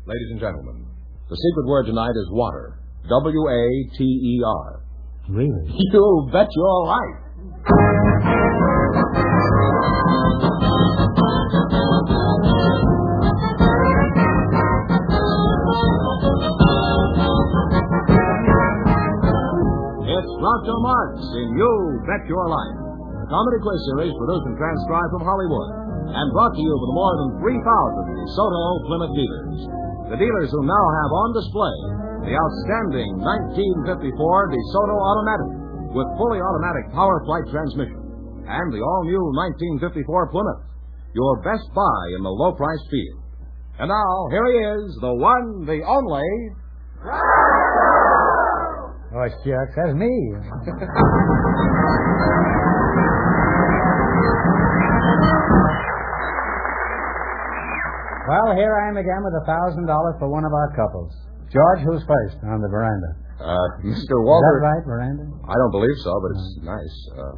Ladies and gentlemen, the secret word tonight is water. W-A-T-E-R. Really? You bet your life. It's Groucho Marx in You Bet Your Life, a comedy quiz series produced and transcribed from Hollywood and brought to you for the more than 3,000 DeSoto Plymouth dealers. The dealers who now have on display the outstanding 1954 DeSoto Automatic with fully automatic power flight transmission and the all-new 1954 Plymouth, your best buy in the low-priced field. And now, here he is, the one, the only... Oh, shucks, that's me. Well, here I am again with $1,000 for one of our couples. George, who's first on the veranda? Mr. Walter... Is that right, veranda? I don't believe so, but it's nice.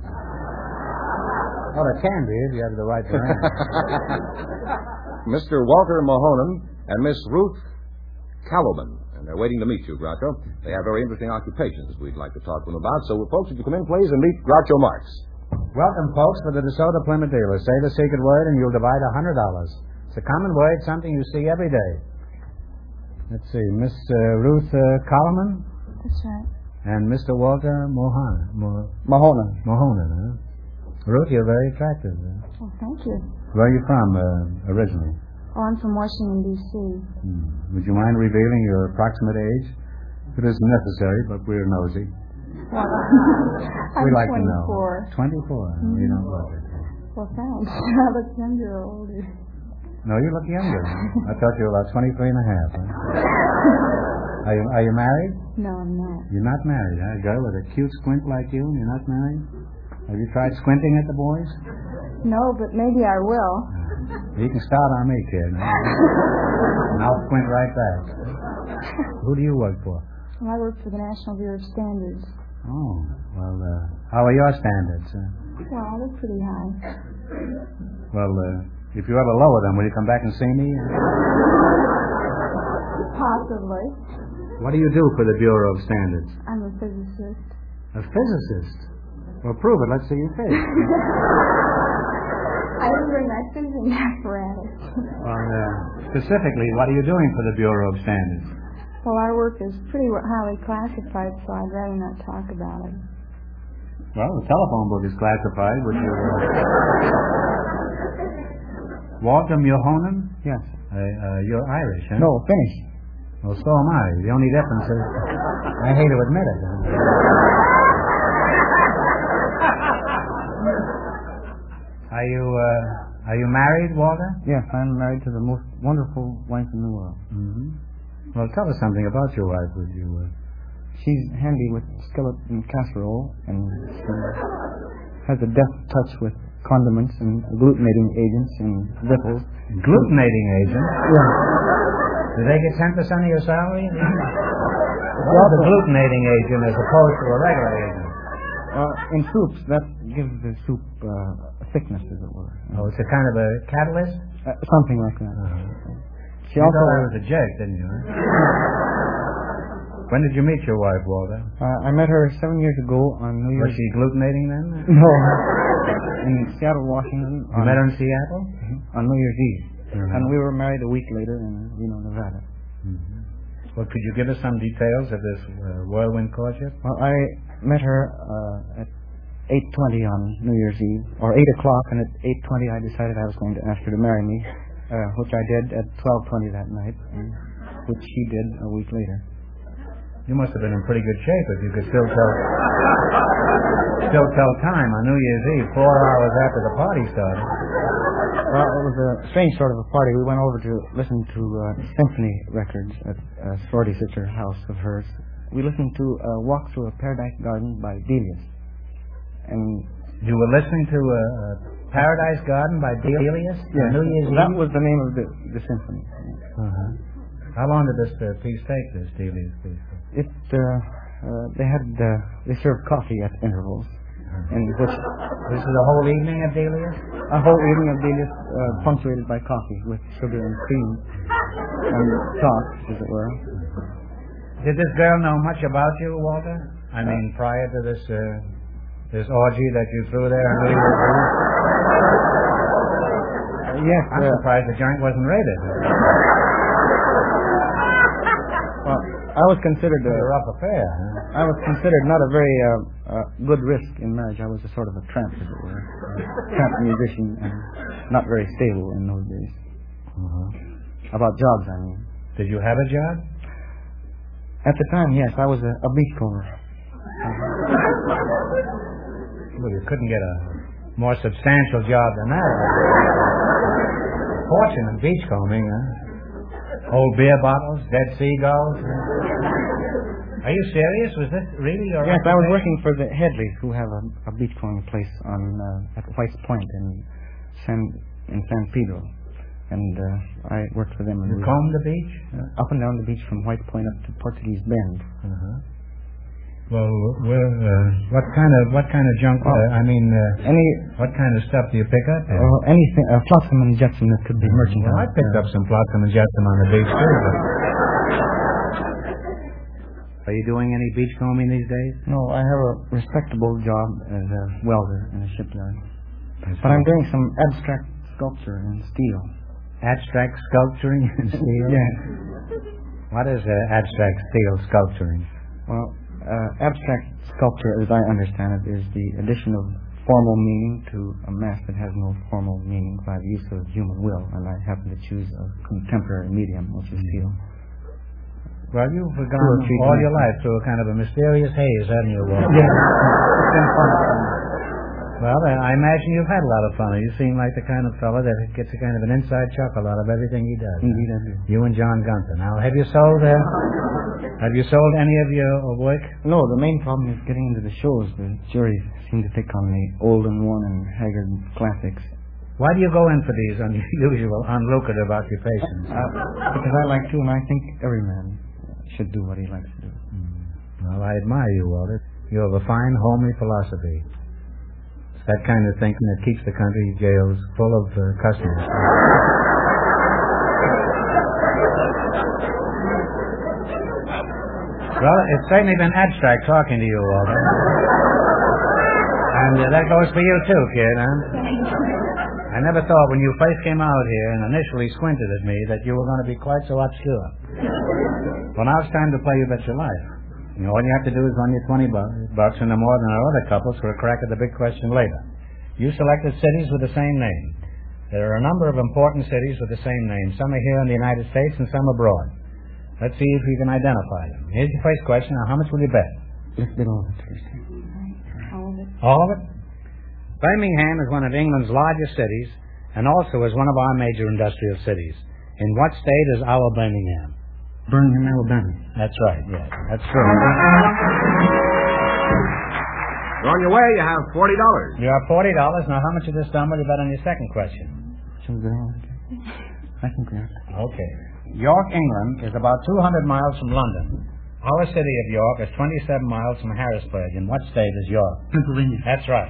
Well, it can be if you have the right veranda. Mr. Walter Mahonen and Miss Ruth Caloban. And they're waiting to meet you, Groucho. They have very interesting occupations we'd like to talk to them about. So, folks, if you come in, please, and meet Groucho Marx. Welcome, folks, for the DeSoto Plymouth dealer. Say the secret word and you'll divide $100. It's a common word, something you see every day. Let's see, Miss Ruth Coleman? That's right. And Mr. Walter Mahonen, huh? Ruth, you're very attractive. Well, thank you. Where are you from, originally? Oh, I'm from Washington, D.C. Would you mind revealing your approximate age? It isn't necessary, but we're nosy. Well, I'm We like 24. to know. 24? We don't love it. Well, thanks. I look younger or older. No, you look younger. I thought you were about 23 and a half. Huh? Are you married? No, I'm not. You're not married, huh? A girl with a cute squint like you, and you're not married? Have you tried squinting at the boys? No, but maybe I will. You can start on me, kid. And I'll squint right back. Who do you work for? Well, I work for the National Bureau of Standards. Oh, well, how are your standards? Well, they're pretty high. Well, if you ever lower them, will you come back and see me? Possibly. What do you do for the Bureau of Standards? I'm a physicist. A physicist? Well, prove it. Let's see your face. I didn't bring my thinking apparatus. Specifically, what are you doing for the Bureau of Standards? Well, our work is pretty highly classified, so I'd rather not talk about it. Well, the telephone book is classified. Would you... Walter Mahonen? Yes. You're Irish, huh? No, Finnish. Well, so am I. The only difference is I hate to admit it. Are you married, Walter? Yes, I'm married to the most wonderful wife in the world. Mm-hmm. Well, tell us something about your wife, would you? She's handy with skillet and casserole, and she has a deft touch with condiments and agglutinating agents and ripples. Agglutinating agents? Yeah. Do they get 10% of your salary? What's a agglutinating agent as opposed to a regular agent? In soups, that gives the soup a thickness, as it were. Oh, it's a kind of a catalyst? Something like that. She You also thought I was a jerk, didn't you? Huh? When did you meet your wife, Walter? I met her 7 years ago on New Year's. Was she agglutinating then? No. In Seattle, Washington. You met her in Seattle? On New Year's Eve. Mm-hmm. And we were married a week later in Reno, Nevada. Mm-hmm. Well, could you give us some details of this whirlwind courtship? Well, I met her at 8:20 on New Year's Eve, or 8 o'clock, and at 8:20 I decided I was going to ask her to marry me, which I did at 12:20 that night, which she did a week later. You must have been in pretty good shape if you could still tell time on New Year's Eve, 4 hours after the party started. Well, it was a strange sort of a party. We went over to listen to symphony records at a sorority sister house of hers. We listened to Walk Through a Paradise Garden by Delius. And you were listening to Paradise Garden by Delius? Yes, New Year's Eve? That was the name of the symphony. Uh-huh. How long did this piece take, this Delius piece? They served coffee at intervals. In which this is a whole evening of Delius? A whole evening of Delius punctuated by coffee with sugar and cream. and talked, as it were. Did this girl know much about you, Walter? I mean, prior to this orgy that you threw there on New Year's Eve? Yes. I'm surprised the joint wasn't raided. Well, I was considered a rough affair. Huh? I was considered not a very good risk in marriage. I was a sort of a tramp, as it were, a tramp musician, and not very stable in those days. About jobs, I mean. Did you have a job? At the time, yes, I was a beachcomber. Well, you couldn't get a more substantial job than that. Fortune in beachcombing, huh? Old beer bottles, dead seagulls. Are you serious? Was this really your Yes, I was working for the Headleys, who have a beachcombing place at White's Point in San Pedro. And I worked for them. You combed the beach? Up and down the beach from White's Point up to Portuguese Bend. Well, what kind of junk? What kind of stuff do you pick up? Anything, flotsam and jetsam that could be merchandise. Well, I picked up some flotsam and jetsam on the beach too. Are you doing any beachcombing these days? No, I have a respectable job as a welder in a shipyard. But I'm doing some abstract sculpture in steel. Abstract sculpturing in steel? Yes. What is abstract steel sculpturing? Well, abstract sculpture, as I understand it, is the addition of formal meaning to a mass that has no formal meaning by the use of human will, and I happen to choose a contemporary medium, which is steel. Well, you've gone all your life through a kind of a mysterious haze, haven't you, Walter? Yes. It's been fun. Well, I imagine you've had a lot of fun. You seem like the kind of fellow that gets a kind of an inside chuckle out of everything he does. Indeed, I do. You and John Gunther. Now, have you sold any of your work? No, the main problem is getting into the shows. The juries seem to pick on the old and worn and haggard classics. Why do you go in for these unusual, unlucrative occupations? Because I like to, and I think every man should do what he likes to do. Well, I admire you, Walter. You have a fine, homely philosophy. It's that kind of thinking that keeps the country jails full of customers. Well, it's certainly been abstract talking to you, Walter. And that goes for you, too, kid, huh? I never thought when you first came out here and initially squinted at me that you were going to be quite so obscure. Well, now it's time to play You Bet Your Life. You know, all you have to do is run your $20 or no more than our other couples for a crack at the big question later. You selected cities with the same name. There are a number of important cities with the same name. Some are here in the United States and some abroad. Let's see if you can identify them. Here's your first question. Now, how much will you bet? Let's bet all of it first. All of it. All of it? Birmingham is one of England's largest cities and also is one of our major industrial cities. In what state is our Birmingham? Birmingham, Alabama. That's right, yes. That's true. You're on your way. You have $40. You have $40. Now, how much of this done will you bet on your second question? Shall we bet all of it? I think we have to. Okay. York, England is about 200 miles from London. Our city of York is 27 miles from Harrisburg. In what state is York? Pennsylvania. That's right.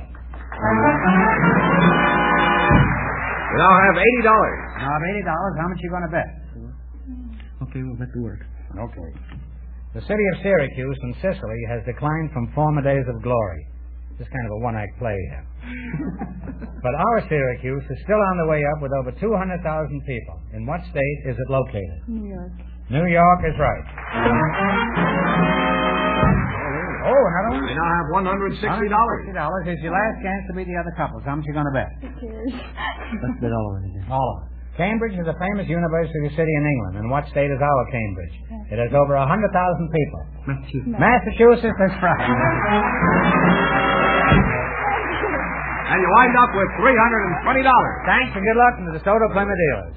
You now have $80. Now, of $80, how much are you going to bet? Okay, we'll bet the work. Okay. The city of Syracuse in Sicily has declined from former days of glory. Just kind of a one-act play here. But our Syracuse is still on the way up with over 200,000 people. In what state is it located? New York. New York is right. Oh, another one? You now have $160. $160 is your last chance to beat the other couples. How much are you going to bet? Who cares? Let's bet all of it again. All of it. Cambridge is a famous university city in England. And what state is our Cambridge? It has over 100,000 people. Massachusetts. Massachusetts, that's right. And you wind up with $320. Thanks and good luck from the DeSoto Plymouth dealers.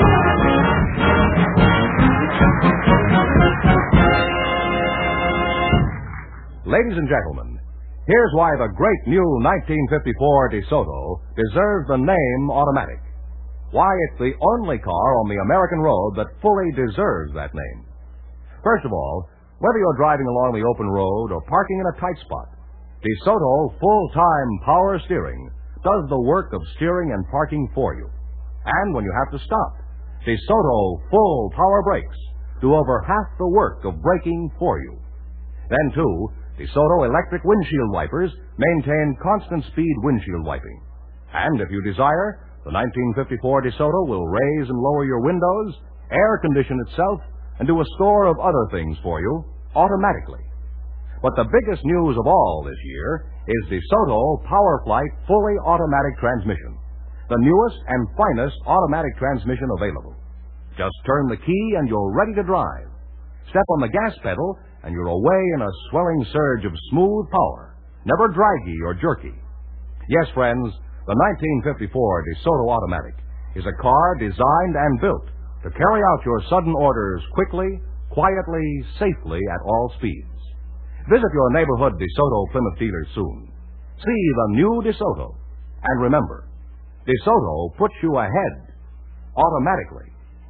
Ladies and gentlemen, here's why the great new 1954 DeSoto deserves the name Automatic. Why it's the only car on the American road that fully deserves that name. First of all, whether you're driving along the open road or parking in a tight spot, DeSoto full-time power steering does the work of steering and parking for you. And when you have to stop, DeSoto full power brakes do over half the work of braking for you. Then, too, DeSoto electric windshield wipers maintain constant speed windshield wiping. And if you desire, the 1954 DeSoto will raise and lower your windows, air condition itself, and do a score of other things for you automatically. But the biggest news of all this year is DeSoto PowerFlight fully automatic transmission, the newest and finest automatic transmission available. Just turn the key and you're ready to drive. Step on the gas pedal and you're away in a swelling surge of smooth power, never draggy or jerky. Yes, friends, the 1954 DeSoto Automatic is a car designed and built to carry out your sudden orders quickly, quietly, safely at all speeds. Visit your neighborhood DeSoto Plymouth dealer soon. See the new DeSoto. And remember, DeSoto puts you ahead automatically.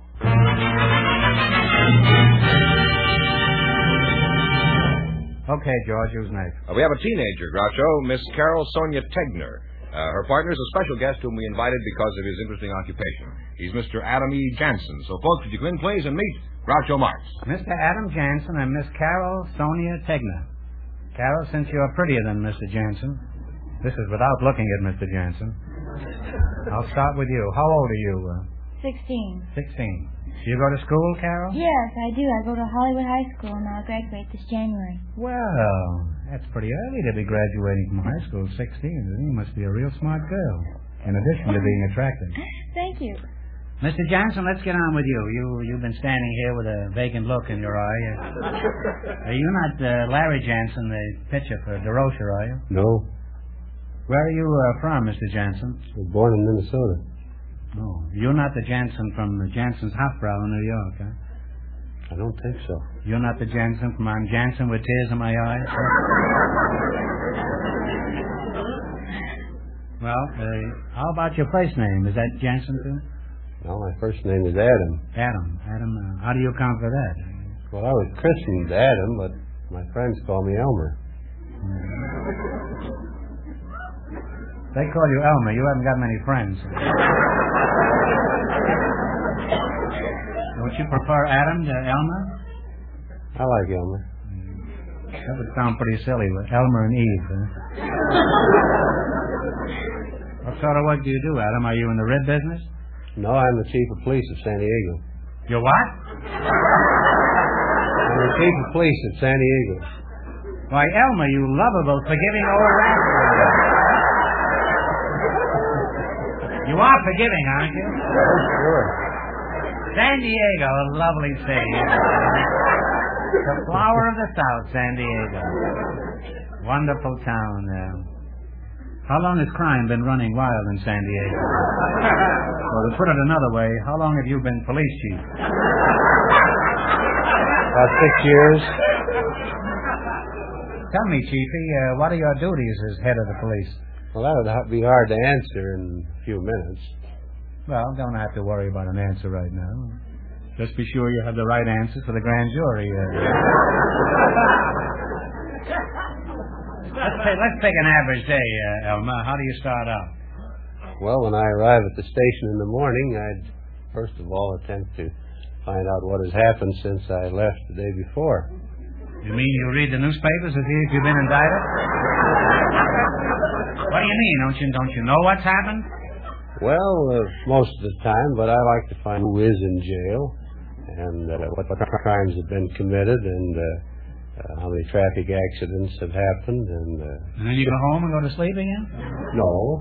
Okay, George, who's next? We have a teenager, Groucho, Miss Carol Sonia Tegner. Her partner is a special guest whom we invited because of his interesting occupation. He's Mr. Adam E. Jansen. So, folks, would you come in, please, and meet Groucho Marx. Mr. Adam Jansen and Miss Carol Sonia Tegner. Carol, since you're prettier than Mr. Jansen, this is without looking at Mr. Jansen. I'll start with you. How old are you? 16. 16. Do you go to school, Carol? Yes, I do. I go to Hollywood High School, and I'll graduate this January. Well, that's pretty early to be graduating from high school, 16. You must be a real smart girl, in addition to being attractive. Thank you. Mr. Jansen, let's get on with you. You've been standing here with a vacant look in your eye. You're not Larry Jansen, the pitcher for DeRocher, are you? No. Where are you from, Mr. Jansen? I was born in Minnesota. Oh, you're not the Jansen from the Jansen's Hofbrau in New York, huh? I don't think so. You're not the Jansen from I'm Jansen with tears in my eyes? Well, how about your place name? Is that Jansen, too? No, my first name is Adam. Adam. How do you account for that? Well, I was christened Adam, but my friends call me Elmer. They call you Elmer. You haven't got many friends. Don't you prefer Adam to Elmer? I like Elmer. That would sound pretty silly with Elmer and Eve, huh? What sort of work do you do, Adam? Are you in the rib business? No, I'm the chief of police of San Diego. You're what? I'm the chief of police of San Diego. Why, Elmer, you lovable, forgiving old rascal. You are forgiving, aren't you? Sure. San Diego, a lovely city. The flower of the South, San Diego. Wonderful town. How long has crime been running wild in San Diego? Or to put it another way, how long have you been police chief? About 6 years. Tell me, Chiefy, what are your duties as head of the police? Well, that would be hard to answer in a few minutes. Well, don't have to worry about an answer right now. Just be sure you have the right answers for the grand jury. Let's take an average day, Elmer. How do you start out? Well, when I arrive at the station in the morning, I'd first of all attempt to find out what has happened since I left the day before. You mean you read the newspapers to see if you've been indicted? What do you mean? Don't you know what's happened? Well, most of the time, but I like to find who is in jail and what crimes have been committed and how many traffic accidents have happened. And then you go home and go to sleep again? No.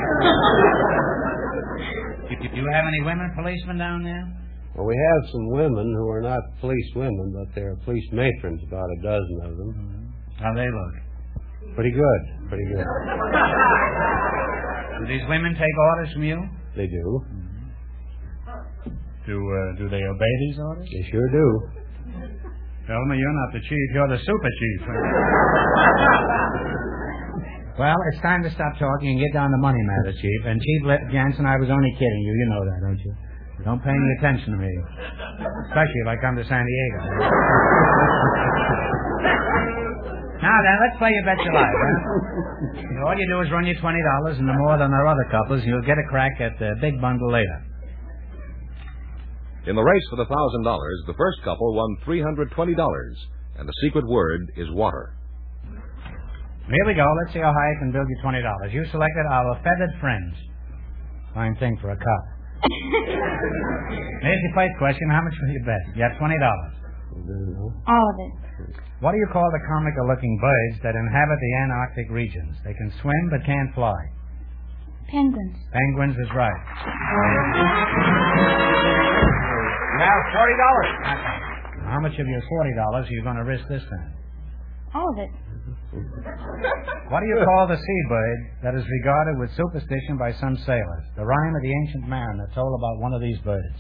Do you have any women policemen down there? Well, we have some women who are not police women, but they're police matrons, about a dozen of them. Mm-hmm. How they look? Pretty good. Do these women take orders from you? They do. Mm-hmm. Do they obey these orders? They sure do. Elmer, you're not the chief, you're the super chief. Well, it's time to stop talking and get down to money matters, Chief. And Chief Jansen, I was only kidding you. You know that, don't you? Don't pay any attention to me. Especially if I come to San Diego. Now then, let's play You Bet Your Life, huh? All you do is run your $20 and no more than our other couples, and you'll get a crack at the big bundle later. In the race for the $1,000, the first couple won $320, and the secret word is water. Here we go. Let's see how high I can build you $20. You selected our feathered friends. Fine thing for a cup. Here's your first question. How much will you bet? You have $20. All of it. What do you call the comical-looking birds that inhabit the Antarctic regions? They can swim but can't fly. Penguins. Penguins is right. Now $40. How much of your $40 are you going to risk this time? All of it. What do you call the seabird that is regarded with superstition by some sailors? The rhyme of the ancient mariner told about one of these birds.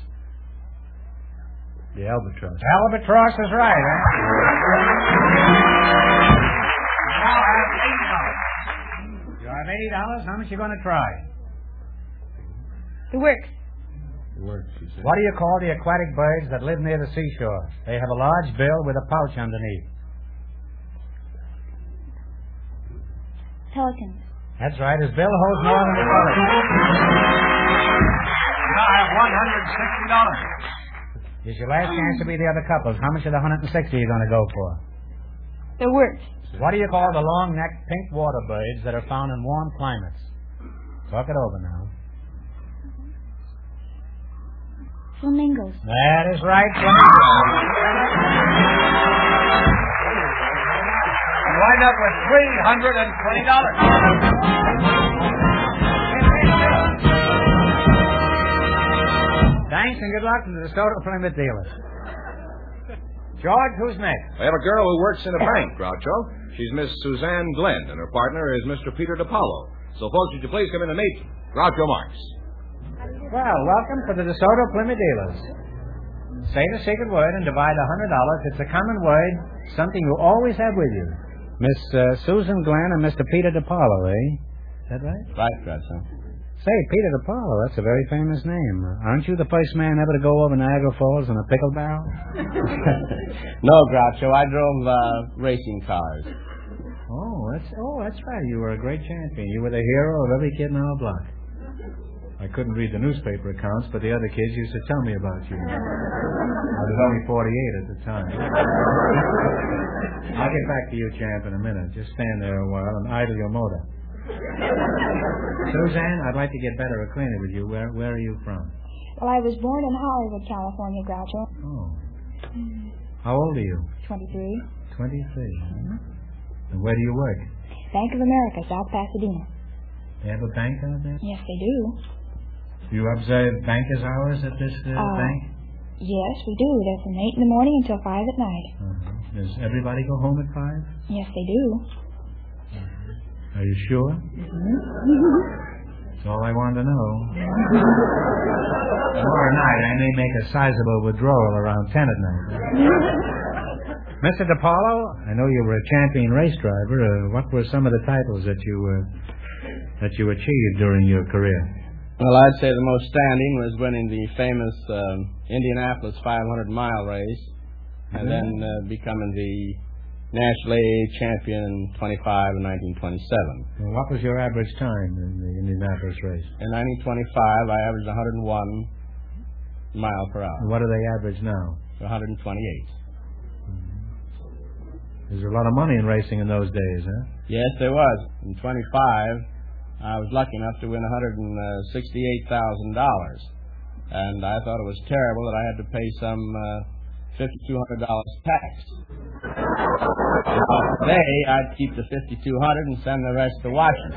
The albatross. Albatross is right, eh? Now I have $80. You have $80. How much are you going to try? It works. It works, you say. What do you call the aquatic birds that live near the seashore? They have a large bill with a pouch underneath. Pelicans. That's right. His bill holds more than the belly. Now I have $160. Here's your last chance to be the other couples. How much of the $160 are you going to go for? It works. What do you call the long-necked pink water birds that are found in warm climates? Talk it over now. Flamingos. That is right, flamingos. You wind up with $320. Thanks and good luck to the DeSoto Plymouth dealers. George, who's next? I have a girl who works in a bank, Groucho. She's Miss Suzanne Glenn, and her partner is Mr. Peter DiPaolo. So, folks, would you please come in and meet Groucho Marx. Well, welcome to the DeSoto Plymouth dealers. Say the secret word and divide $100. It's a common word, something you always have with you. Miss Susan Glenn and Mr. Peter DiPaolo, eh? Is that right? Right, Groucho. Say, Peter DiPaolo, that's a very famous name. Aren't you the first man ever to go over Niagara Falls in a pickle barrel? No, Groucho, I drove racing cars. Oh, that's right. You were a great champion. You were the hero of every kid in our block. I couldn't read the newspaper accounts, but the other kids used to tell me about you. I was only 48 at the time. I'll get back to you, champ, in a minute. Just stand there a while and idle your motor. Suzanne, I'd like to get better acquainted with you. Where are you from? Well, I was born in Hollywood, California, Groucho. Oh. How old are you? 23. 23. And where do you work? Bank of America, South Pasadena. They have a bank out there? Yes, they do. Do you observe banker's hours at this bank? Yes, we do. They're from 8 in the morning until 5 at night. Does everybody go home at 5? Yes, they do. Are you sure? That's all I wanted to know. Tomorrow night I may make a sizable withdrawal around 10 at night. Mr. DiPaolo, I know you were a champion race driver. What were some of the titles that you achieved during your career? Well, I'd say the most standing was winning the famous Indianapolis 500-mile race, and then becoming the National AA champion in 25 and 1927. And what was your average time in the Indianapolis race? In 1925, I averaged 101 miles per hour. And what do they average now? 128. There's a lot of money in racing in those days, huh? Yes, there was. In 25, I was lucky enough to win $168,000. And I thought it was terrible that I had to pay some $5,200 tax. Today, I'd keep the $5,200 and send the rest to Washington.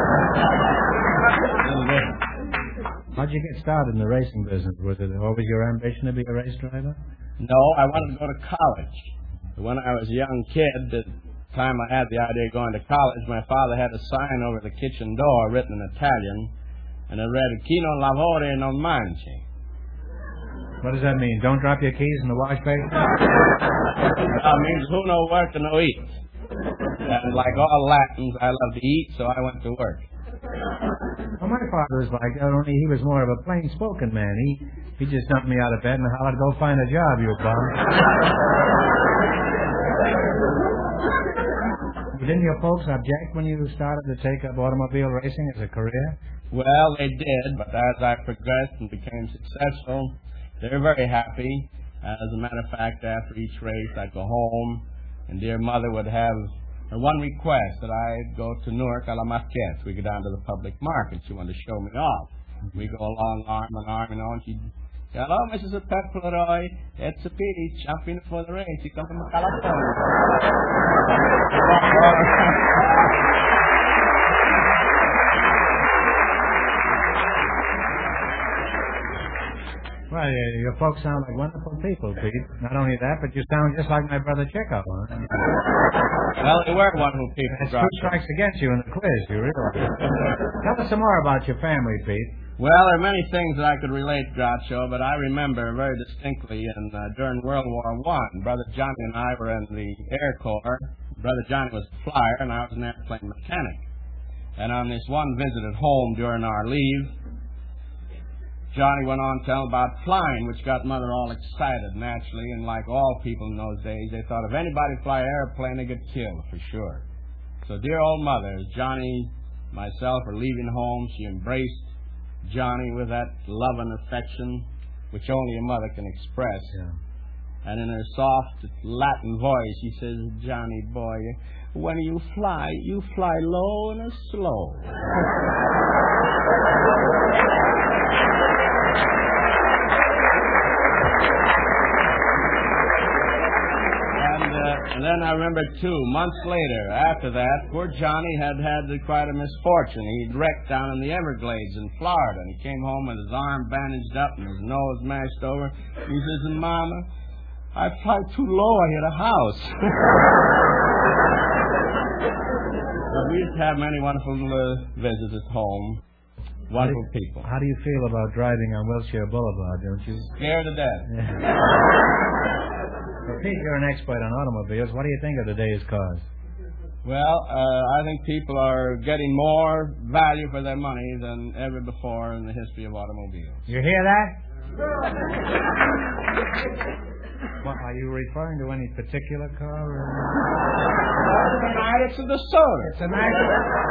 How'd you get started in the racing business? Was it always your ambition to be a race driver? No, I wanted to go to college. When I was a young kid, the time I had the idea of going to college, my father had a sign over the kitchen door written in Italian, and it read, "Chi non lavora non mangia." What does that mean? Don't drop your keys in the wash basin? That means who no work and no eat. And like all Latins, I love to eat, so I went to work. Well, my father was like that, only he was more of a plain-spoken man. He just dumped me out of bed and hollered, "Go find a job, you bum." Didn't your folks object when you started to take up automobile racing as a career? Well, they did, but as I progressed and became successful, They're very happy. As a matter of fact, after each race, I'd go home, and dear mother would have her one request, that I'd go to Newark à la Marquette. We go down to the public market. She wanted to show me off. We go along arm in arm, and she'd, "Hello, Mrs. Pepleroy. It's a Peach. I'm feeling for the race. You come from California." Well, your folks sound like wonderful people, Pete. Not only that, but you sound just like my brother Chico. Huh? Well, they were wonderful people. That's two strikes against you in the quiz, you realize. Tell us some more about your family, Pete. Well, there are many things that I could relate, Groucho, but I remember very distinctly during World War I, Brother Johnny and I were in the Air Corps. Brother Johnny was a flyer, and I was an airplane mechanic. And on this one visit at home during our leave, Johnny went on telling about flying, which got Mother all excited, naturally, and like all people in those days, they thought if anybody fly an airplane, they get killed, for sure. So dear old Mother, as Johnny, myself were leaving home, she embraced Johnny with that love and affection which only a mother can express. Yeah. And in her soft Latin voice, she says, "Johnny boy, when you fly low and slow." And then I remember, too, months later, after that, poor Johnny had quite a misfortune. He'd wrecked down in the Everglades in Florida, and he came home with his arm bandaged up and his nose mashed over. He says, "Mama, I fly too low. I hit a house." But we used to have many wonderful visits at home. Wonderful people. How do you feel about driving on Wilshire Boulevard, don't you? Scared to death. Yeah. Well, Pete, you're an expert on automobiles. What do you think of today's cars? Well, I think people are getting more value for their money than ever before in the history of automobiles. You hear that? What, are you referring to any particular car? Tonight it's a DeSoto. It's a nice...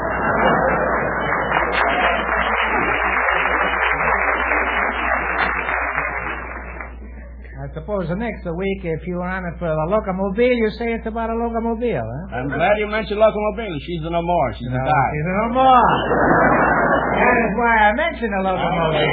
I suppose the next week, if you were on it for a locomobile, you say it's about a locomobile, huh? I'm glad you mentioned locomobile. She's no more. She's a guy. She's no more. That is why I mentioned a locomobile.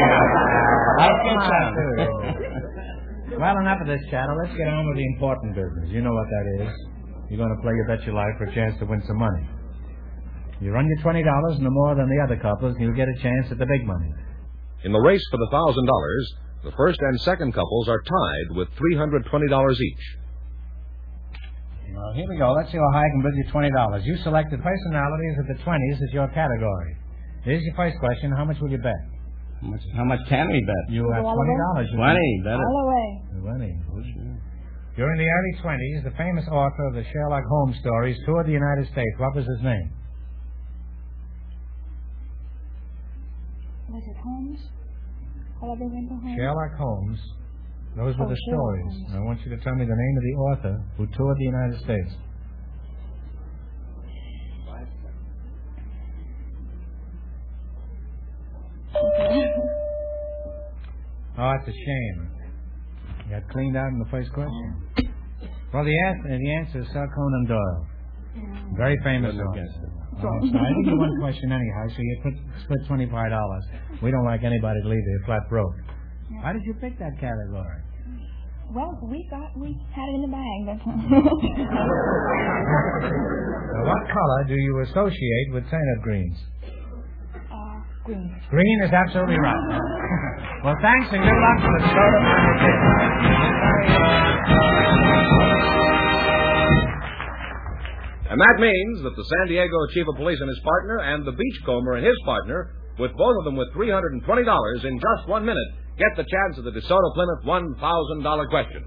Well, enough of this chatter. Let's get on with the important business. You know what that is. You're going to play You Bet Your Life for a chance to win some money. You run your $20 no more than the other couples, and you'll get a chance at the big money. In the race for the $1,000, the first and second couples are tied with $320 each. Well, here we go. Let's see how high I can bid you $20. You selected personalities of the 20s as your category. Here's your first question. How much will you bet? How much can we bet? You have $20. 20. Bet it. All away. 20. During the early 20s, the famous author of the Sherlock Holmes stories toured the United States. What was his name? Was it Holmes? Oliver Wendell Holmes? Sherlock Holmes. Those were the stories. Holmes. I want you to tell me the name of the author who toured the United States. Oh, that's a shame. You got cleaned out in the first question. Well, the answer is Sir Conan Doyle. Very famous author. So I think you one question anyhow, so you split $25. We don't like anybody to leave here flat broke. Why did you pick that category? Well, we had it in the bag. That's all. Now, what color do you associate with turnip greens? Green. Green is absolutely right. Well, thanks and good luck for the soda on your ticket. And that means that the San Diego chief of police and his partner and the beachcomber and his partner, with both of them with $320 in just 1 minute, get the chance of the DeSoto Plymouth $1,000 question.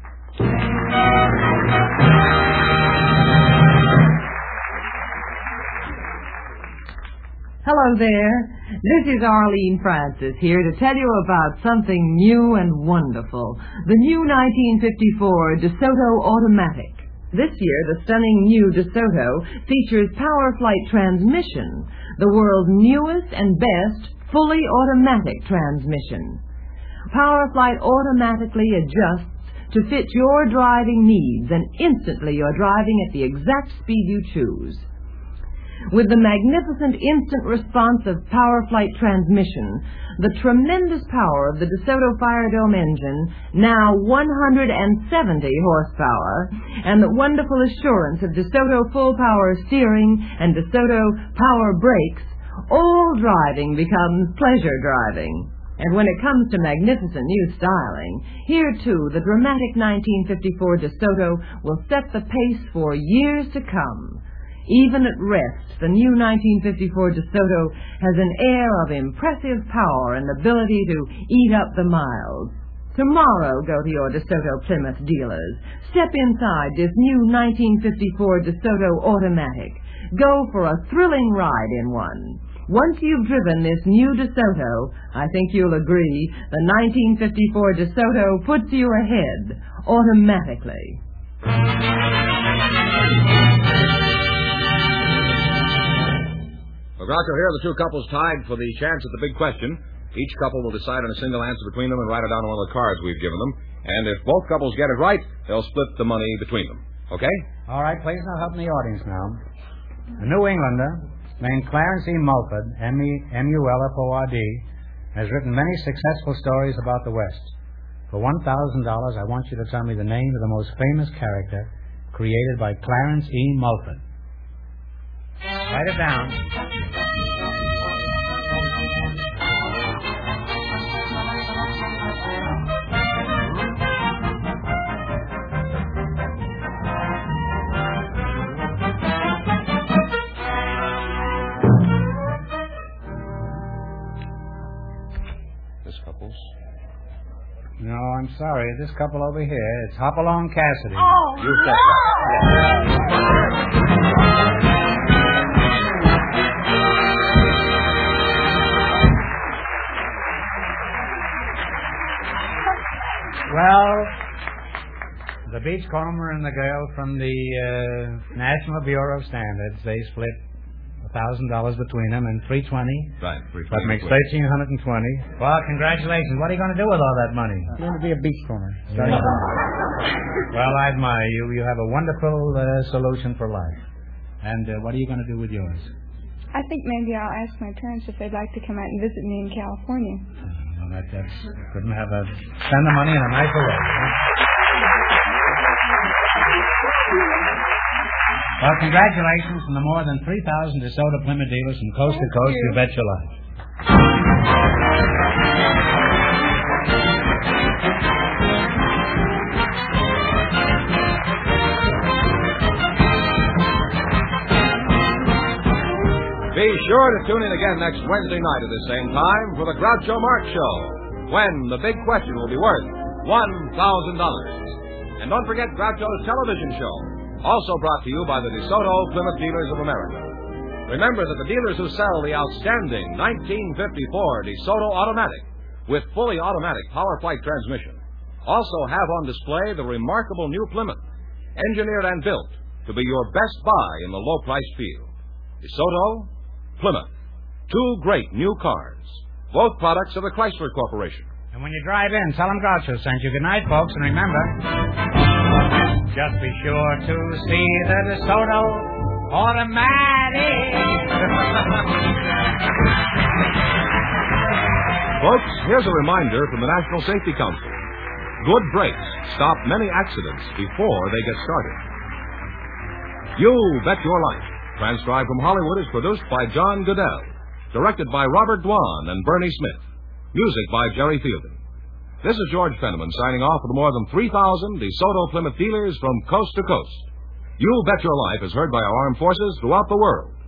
Hello there. This is Arlene Francis here to tell you about something new and wonderful. The new 1954 DeSoto Automatic. This year, the stunning new DeSoto features Power Flight Transmission, the world's newest and best fully automatic transmission. PowerFlight automatically adjusts to fit your driving needs, and instantly you're driving at the exact speed you choose. With the magnificent instant response of PowerFlight transmission, the tremendous power of the DeSoto Firedome engine, now 170 horsepower, and the wonderful assurance of DeSoto full power steering and DeSoto power brakes, all driving becomes pleasure driving. And when it comes to magnificent new styling, here too the dramatic 1954 DeSoto will set the pace for years to come. Even at rest, the new 1954 DeSoto has an air of impressive power and ability to eat up the miles. Tomorrow, go to your DeSoto Plymouth dealers. Step inside this new 1954 DeSoto Automatic. Go for a thrilling ride in one. Once you've driven this new DeSoto, I think you'll agree, the 1954 DeSoto puts you ahead, automatically. Well, Groucho, here are the two couples tied for the chance at the big question. Each couple will decide on a single answer between them and write it down on one of the cards we've given them. And if both couples get it right, they'll split the money between them. Okay? All right, please now help the audience now. A New Englander named Clarence E. Mulford, M-U-L-F-O-R-D, has written many successful stories about the West. For $1,000, I want you to tell me the name of the most famous character created by Clarence E. Mulford. Write it down. This couple's? No, I'm sorry. This couple over here, it's Hopalong Cassidy. Oh, You said that. Well, the beachcomber and the girl from the National Bureau of Standards, they split $1,000 between them and $320. Right, $320. That makes $1,320. Well, congratulations. What are you going to do with all that money? I'm going to be a beachcomber. Yeah. Well, I admire you. You have a wonderful solution for life. And what are you going to do with yours? I think maybe I'll ask my parents if they'd like to come out and visit me in California. Well, that's couldn't have spend the money in a nicer way. Huh? Well, congratulations from the more than 3,000 DeSoto Plymouth dealers from coast to coast. You bet your life. Be sure to tune in again next Wednesday night at the same time for the Groucho Marx Show, when the big question will be worth $1,000. And don't forget Groucho's television show, also brought to you by the DeSoto Plymouth Dealers of America. Remember that the dealers who sell the outstanding 1954 DeSoto Automatic with fully automatic PowerFlight transmission also have on display the remarkable new Plymouth, engineered and built to be your best buy in the low-priced field. DeSoto, Plymouth, two great new cars, both products of the Chrysler Corporation. And when you drive in, tell them Groucho sent you. Good night, folks, and remember, just be sure to see the DeSoto Automatic. Folks, here's a reminder from the National Safety Council. Good brakes stop many accidents before they get started. You Bet Your Life, transcribed from Hollywood, is produced by John Goodell, directed by Robert Dwan and Bernie Smith, music by Jerry Fielding. This is George Fenneman signing off for the more than 3,000 DeSoto Plymouth dealers from coast to coast. You Bet Your Life is heard by our armed forces throughout the world.